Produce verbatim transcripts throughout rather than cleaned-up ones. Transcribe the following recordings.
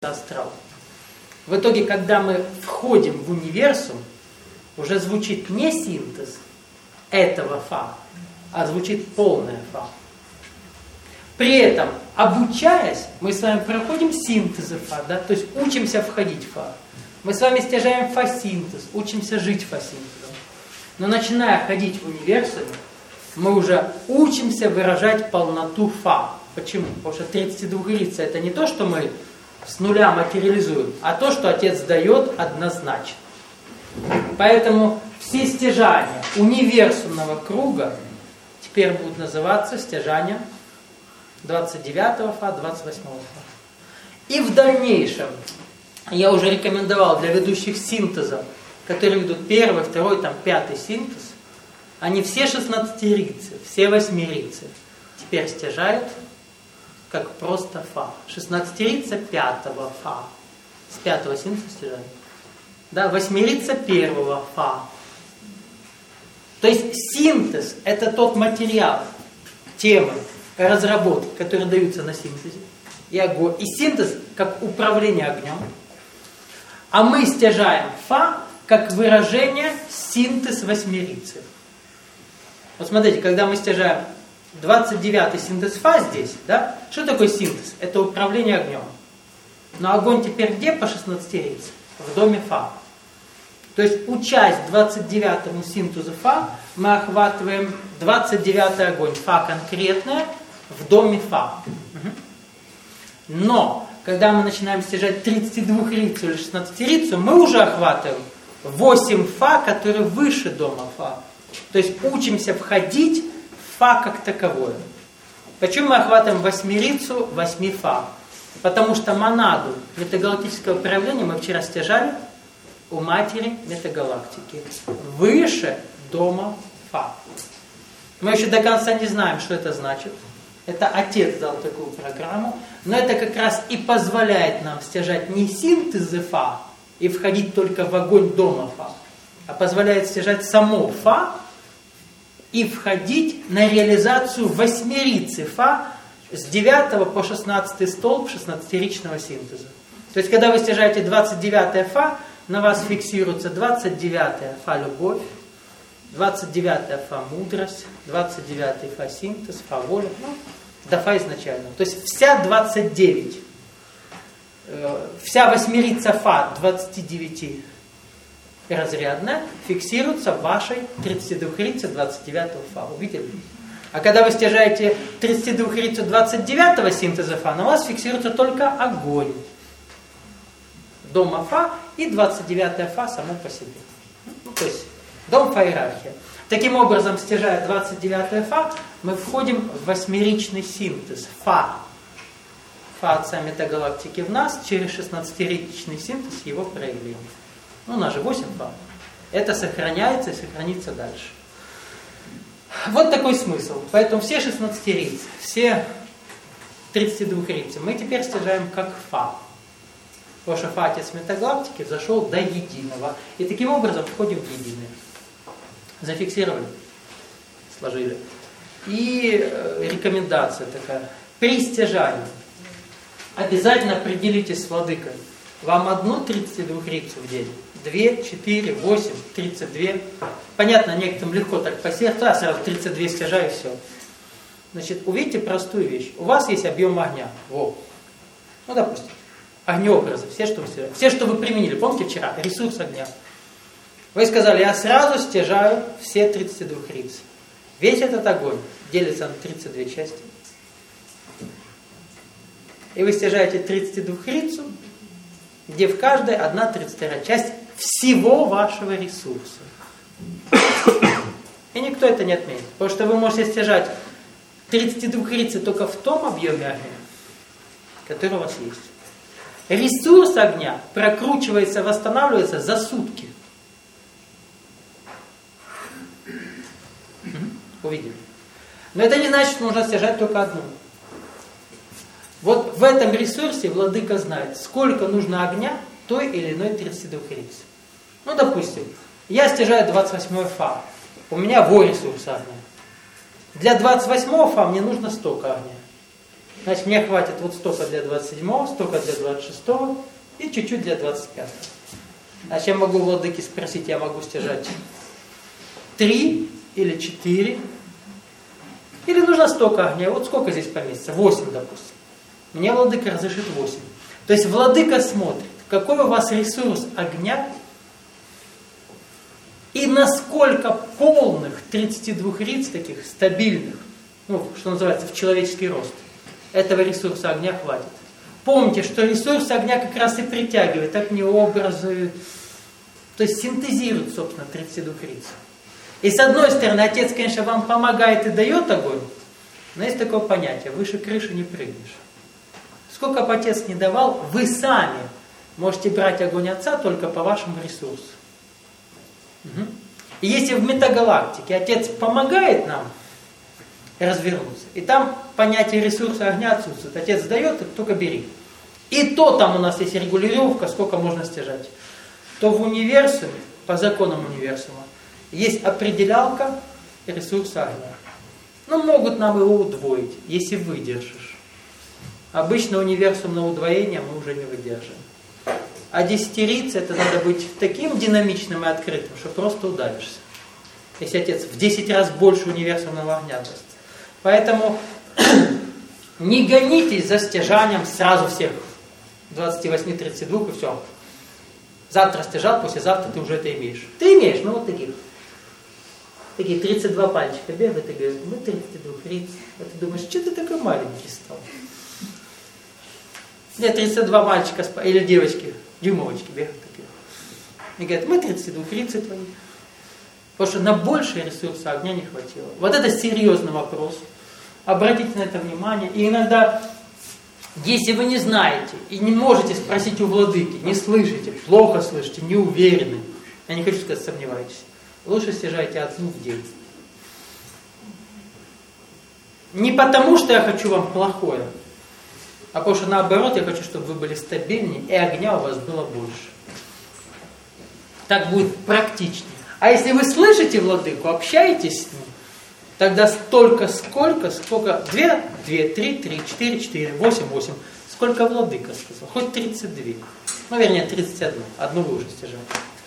астрал. В итоге, когда мы входим в универсум, уже звучит не синтез этого фа, а звучит полное фа. При этом, обучаясь, мы с вами проходим синтезы фа, да? То есть учимся входить в фа. Мы с вами стяжаем фа-синтез, учимся жить фа-синтезом. Но начиная ходить в универсуме, мы уже учимся выражать полноту фа. Почему? Потому что тридцатидвухлица это не то, что мы с нуля материализуем, а то, что Отец дает однозначно. Поэтому все стяжания универсумного круга теперь будут называться стяжанием двадцать девятого фа, двадцать восьмого фа. И в дальнейшем я уже рекомендовал для ведущих синтезов, которые ведут первый, второй, там, пятый синтез, они все шестнадцатирицы, все восьмирицы теперь стяжают как просто фа. шестнадцатирица пятого фа. С пятого синтеза стяжают. Да, восьмирица первого фа. То есть синтез – это тот материал, темы, разработки, которые даются на синтезе. И огонь. И синтез как управление огнем. А мы стяжаем фа как выражение синтез восьмирицы. Вот смотрите, когда мы стяжаем двадцать девятый синтез фа здесь, да? Что такое синтез? Это управление огнем. Но огонь теперь где по шестнадцатирице? В доме фа. То есть, учась двадцать девятому синтезу фа, мы охватываем двадцать девятый огонь, фа конкретное, в доме фа. Но, когда мы начинаем стяжать тридцатидвухлицу или шестнадцатирицу, мы уже охватываем восемь фа, которые выше дома фа. То есть, учимся входить в фа как таковое. Почему мы охватываем восьмирицу, восьми фа? Потому что монаду метагалактического проявления мы вчера стяжали у матери метагалактики. Выше дома фа. Мы еще до конца не знаем, что это значит. Это Отец дал такую программу. Но это как раз и позволяет нам стяжать не синтезы фа и входить только в огонь дома фа, а позволяет стяжать само фа и входить на реализацию восьмирицы фа с девятого по шестнадцатый столб шестнадцатиричного синтеза. То есть, когда вы стяжаете двадцать девятое фа, на вас фиксируется двадцать девятое фа любовь, двадцать девятое фа мудрость, двадцать девятый фа синтез, фа воля, ну, до фа изначально. То есть вся двадцать девять, э, вся восьмирица фа двадцать девять разрядная фиксируется в вашей тридцатидвухлице двадцать девятого фа. Увидели? А когда вы стяжаете тридцатидвухлицу двадцать девятого синтеза фа, на вас фиксируется только огонь дома фа и двадцать девятое фа само по себе. Ну, то есть дом фа иерархия. Таким образом, стяжая двадцать девятое фа, мы входим в восьмиричный синтез фа. Фа Отца метагалактики в нас через шестнадцатиричный синтез его проявления. Ну, у нас же восемь фа. Это сохраняется и сохранится дальше. Вот такой смысл. Поэтому все шестнадцатирицы, все тридцатидвухлицы мы теперь стяжаем как фа. Потому что фа Отец метагалактики зашел до единого. И таким образом входим в единое. Зафиксировали, сложили. И э, рекомендация такая. При стяжании обязательно определитесь с владыкой. Вам одну тридцатидвухлицу в день, две, четыре, восемь, тридцать две. Понятно, некоторым легко так по сердцу, а сразу тридцать две стяжаю и все. Значит, увидите простую вещь. У вас есть объем огня. Во. Ну, допустим, огнеобразы, все, что вы стяжали. Все, что вы применили. Помните вчера? Ресурс огня. Вы сказали, я сразу стяжаю все тридцатидвухлицы. Весь этот огонь делится на тридцать две части. И вы стяжаете тридцатидвухлицу, где в каждой одна тридцать вторая часть всего вашего ресурса. И никто это не отменит. Потому что вы можете стяжать тридцатидвухлицы только в том объеме огня, который у вас есть. Ресурс огня прокручивается, восстанавливается за сутки. Увидели. Но это не значит, что нужно стяжать только одну. Вот в этом ресурсе владыка знает, сколько нужно огня той или иной тридцатидвухлицы. Ну, допустим, я стяжаю двадцать восьмой фа. У меня во ресурс огня. Для двадцать восьмого фа мне нужно столько огня. Значит, мне хватит вот столько для двадцать седьмого, столько для двадцать шестого и чуть-чуть для двадцать пятого. Значит, я могу владыки спросить, я могу стяжать три или четыре, или нужно столько огня. Вот сколько здесь поместится? восемь, допустим. Мне владыка разрешит восемь. То есть владыка смотрит, какой у вас ресурс огня и насколько полных тридцати двух риц, таких стабильных, ну, что называется, в человеческий рост, этого ресурса огня хватит. Помните, что ресурс огня как раз и притягивает огни, образы, то есть синтезирует, собственно, тридцать двух риц. И с одной стороны, Отец, конечно, вам помогает и дает огонь, но есть такое понятие, выше крыши не прыгнешь. Сколько бы Отец не давал, вы сами можете брать огонь Отца только по вашему ресурсу. Угу. И если в метагалактике Отец помогает нам развернуться, и там понятие ресурса огня отсутствует, Отец дает, и только бери. И то там у нас есть регулировка, сколько можно стяжать. То в универсуме, по законам универсума, есть определялка ресурса огня. Но могут нам его удвоить, если выдержишь. Обычно универсум на удвоение мы уже не выдержим. А десятерица, это надо быть таким динамичным и открытым, что просто удавишься. Если Отец в десять раз больше универсумного огня даст. Поэтому не гонитесь за стяжанием сразу всех двадцать восемь тридцать два и все. Завтра стяжал, послезавтра ты уже это имеешь. Ты имеешь, ну вот таких. Такие тридцать два пальчика бегают и говорят, мы тридцать два риц. А ты думаешь, что ты такой маленький стал? Нет, тридцать два мальчика или девочки, дюймовочки бегают такие. И говорят, мы тридцать два риц твои. Потому что на большие ресурсы огня не хватило. Вот это серьезный вопрос. Обратите на это внимание. И иногда, если вы не знаете и не можете спросить у владыки, не слышите, плохо слышите, не уверены, я не хочу сказать, сомневайтесь, лучше стяжайте одну в день. Не потому, что я хочу вам плохое, а потому что наоборот, я хочу, чтобы вы были стабильнее, и огня у вас было больше. Так будет практичнее. А если вы слышите владыку, общаетесь с ним, тогда столько, сколько, сколько, две, две, три, три, четыре, четыре, восемь, восемь, сколько владыка сказал, хоть тридцать две, ну вернее тридцать одну, одну вы уже стяжали.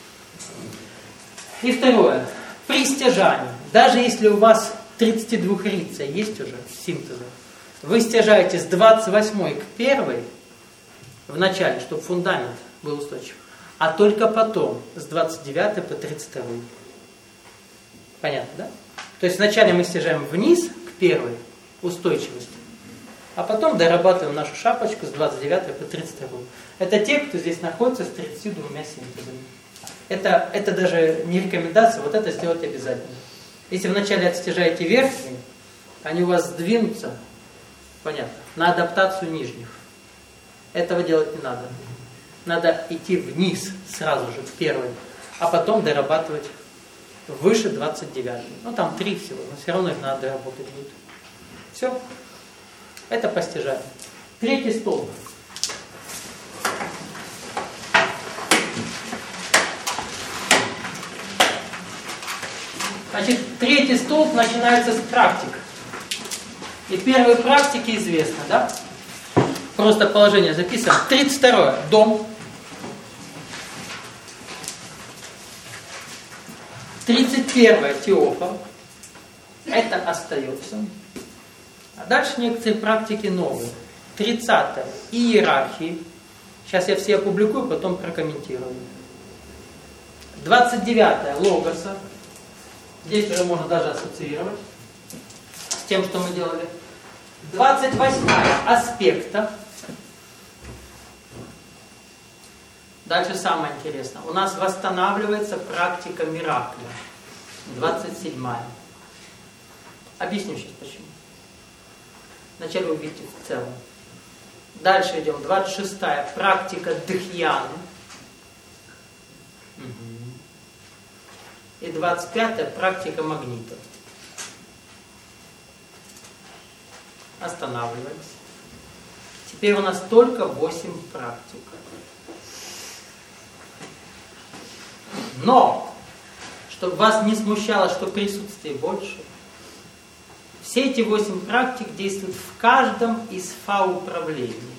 И второе, при стяжании, даже если у вас тридцать два рица есть уже синтеза, вы стяжаете с двадцать восьмой к первой в начале, чтобы фундамент был устойчив. А только потом, с двадцать девятой по тридцать второй. Понятно, да? То есть вначале мы стяжаем вниз к первой устойчивости, а потом дорабатываем нашу шапочку с двадцать девятой по тридцать второй. Это те, кто здесь находится с тридцатью двумя синтезами. Это, это даже не рекомендация, вот это сделать обязательно. Если вначале отстяжаете верхние, они у вас сдвинутся, понятно, на адаптацию нижних. Этого делать не надо. Надо идти вниз сразу же, к первой, а потом дорабатывать выше двадцать девятой. Ну там три всего, но все равно их надо доработать будет. Все. Это постижание. Третий столб. Значит, третий столб начинается с практик. И первые практики известны, да? Просто положение записано. тридцать второе. Дом. тридцать первое. Теофор. Это остается. А дальше некоторые практики новые. тридцатое. Иерархии. Сейчас я все опубликую, потом прокомментирую. двадцать девятое. Логоса. Здесь уже можно даже ассоциировать с тем, что мы делали. двадцать восьмая. Аспекта. Дальше самое интересное. У нас восстанавливается практика миракля. двадцать седьмая. Объясню сейчас почему. Вначале вы увидите в целом. Дальше идем. двадцать шестая. Практика дхьяны. И двадцать пятая. Практика магнитов. Останавливаемся. Теперь у нас только восемь практик. Но, чтобы вас не смущало, что присутствие больше, Все эти восемь практик действуют в каждом из фа-управлений.